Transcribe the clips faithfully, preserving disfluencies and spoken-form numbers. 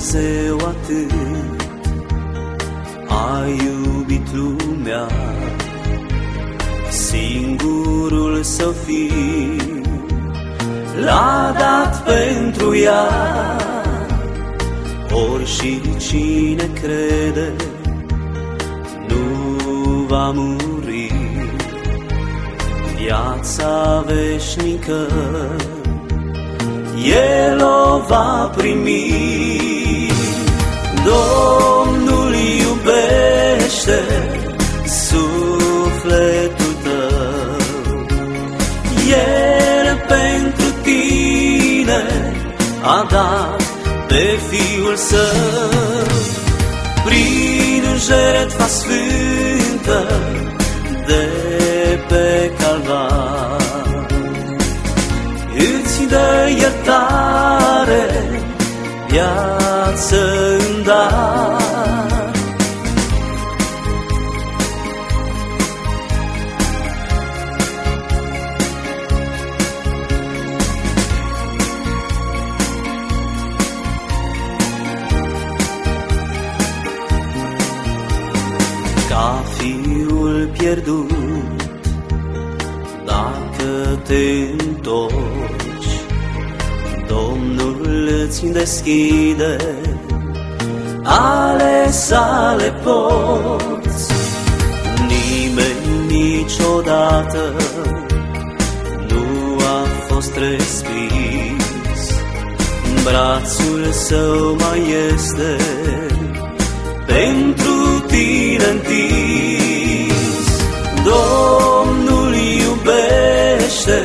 Dumnezeu atât a iubit lumea, singurul Său Fiu l-a dat pentru ea. Ori și cine crede nu va muri, viața veșnică El o va primi. Domnul iubește sufletul tău, El pentru tine a dat pe Fiul Său. Prin jertfa sfântă de pe Calvar îți dă iertare, viață în dar. Ca fiul pierdut, dacă te întorci, Domnul îți deschide ale sale porți. Nimeni niciodată nu a fost respins, brațul Său mai este pentru tine întins. Domnul iubește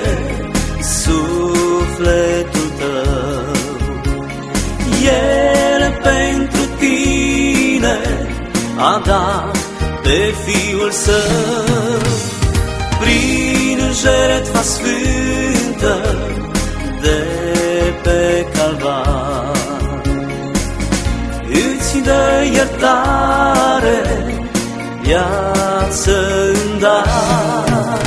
sufletul tău, El pentru tine a dat pe Fiul Său. Prin jertfa sfântă de pe Calvar îți dă iertare, viață în dar.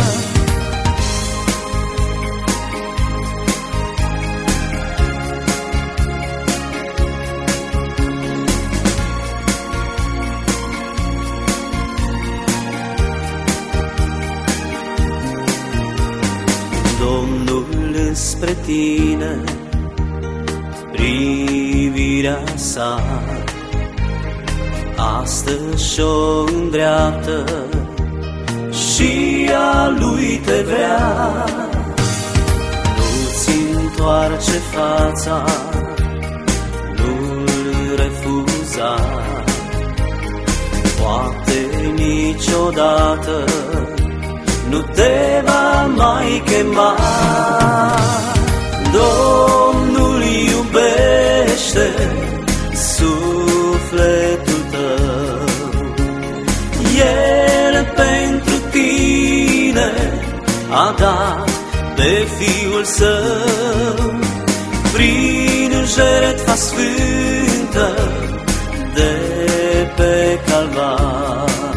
Domnul spre tine privirea Sa astăzi și-o îndreaptă și a Lui te vrea. Nu-ți întoarce fața, nu-L refuza, poate niciodată nu te va mai chema. Domnul iubește sufletul tău, El pentru tine a dat pe Fiul Său. Prin jertfa sfântă de pe Calvar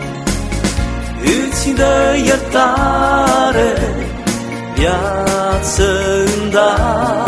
îți dă iertare, viață în dar.